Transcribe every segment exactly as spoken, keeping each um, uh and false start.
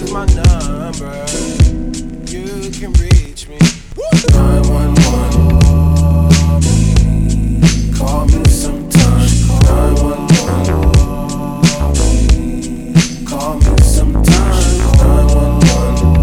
is my number. You can reach me. nine one one. Call me sometime. nine one one. Call me sometime. nine one one.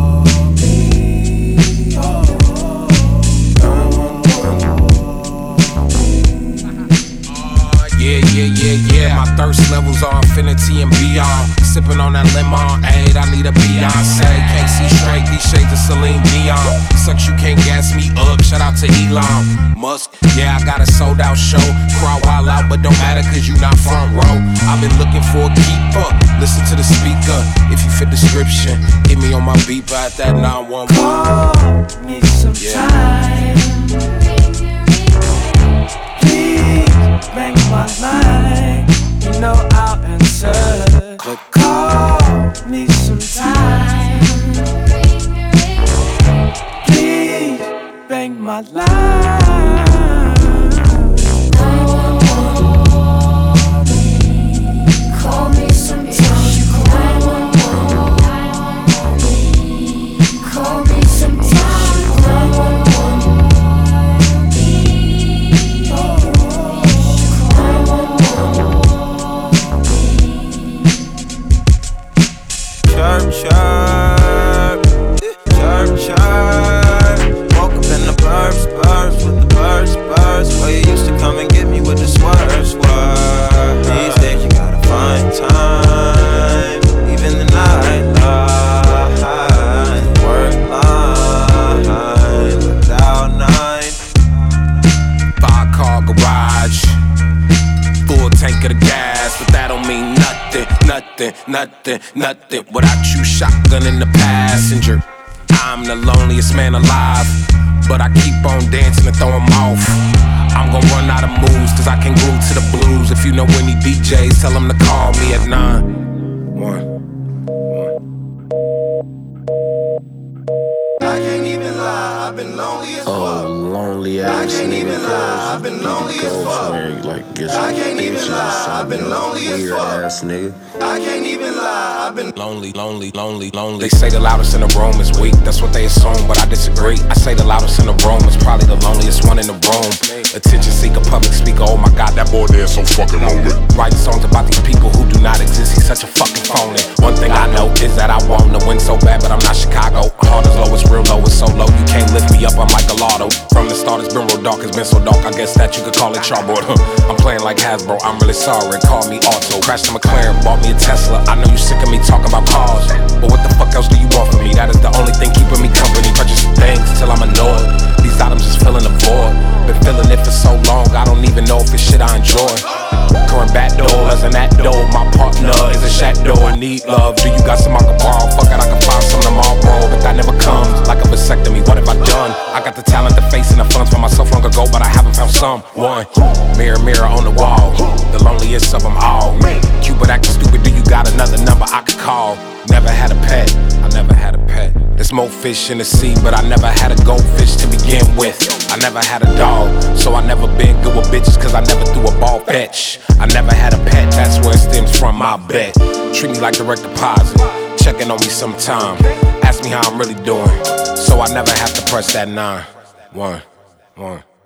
Yeah, yeah, yeah, yeah. My thirst levels are infinity and beyond. Sipping on that lemonade, I need a Beyonce. Can't see straight, these shades of Celine Dion. Sucks, you can't gas me up. Shout out to Elon Musk. Yeah, I got a sold out show. Crowd wild out, but don't matter cause you not front row. I've been looking for a keeper. Listen to the speaker. If you fit description, hit me on my beeper at that nine one one. Call me sometime. Bang my line, you know I'll answer. Click. Call me sometime. Please bang my line. Call me sometime. Call me sometime. Chirp, chirp, chirp, chirp. Woke up in the burbs, burbs with the birds, birds. Where you used to come and get me with the swerve, swerve. These days you gotta find time, even the night line, work line, without nine. Five car garage, full tank of the gas, but that don't mean nothing, nothing, nothing, nothing. Without you, shotgun in the passenger. I'm the loneliest man alive, but I keep on dancing and throw 'em off. I'm gon' run out of moves, cause I can glue to the blues. If you know any D Js, tell them to call me at nine one. I can't even lie, I've been lonely as fuck. Oh, lonely ass I can't nigga. even lie, I've been lonely as Go fuck. somewhere, like, get I some can't even bitches or lie, I've something. been lonely as Weird fuck. ass nigga. I can't even lie, I've been Lonely, lonely, lonely, lonely. They say the loudest in the room is weak, that's what they assume, but I disagree. I say the loudest in the room is probably the loneliest one in the room. Attention seeker, public speaker, oh my god, that boy there is so fucking lonely. Writing songs about these people who do not exist, he's such a fucking phony. One thing I know is that I want to win so bad, but I'm not Chicago. Heart is low, it's real low, it's so low, you can't lift me up, I'm like a lotto. From the start, it's been real dark, it's been so dark, I guess that you could call it chalkboard. I'm playing like Hasbro, I'm really sorry, call me Auto. Crashed a McLaren, bought me a Tesla, I know you sick of me talking about cars, but what the fuck else do you want from me? That is the only thing keeping me company. Purchase things till I'm annoyed. These items just filling the void. Been feeling it for so long, I don't even know if it's shit I enjoy. Current back door, as in that door. My partner is a shadow and need love. Do you got some I can borrow? Fuck it, I can find some tomorrow, but that never comes. Like a vasectomy, what have I done? I got the talent, the face, and the funds for myself long ago, but I haven't found someone. Mirror, mirror on the wall, the loneliest of them all. Cupid acting stupid, do you got another number I could call? Never had a pet, I never had a pet. There's more fish in the sea, but I never had a goldfish to begin with. I never had a dog, so I never been good with bitches, cause I never threw a ball fetch. I never had a pet, that's where it stems from, I bet. Treat me like direct deposit, checking on me sometime. Ask me how I'm really doing, so I never have to press that nine. One, one.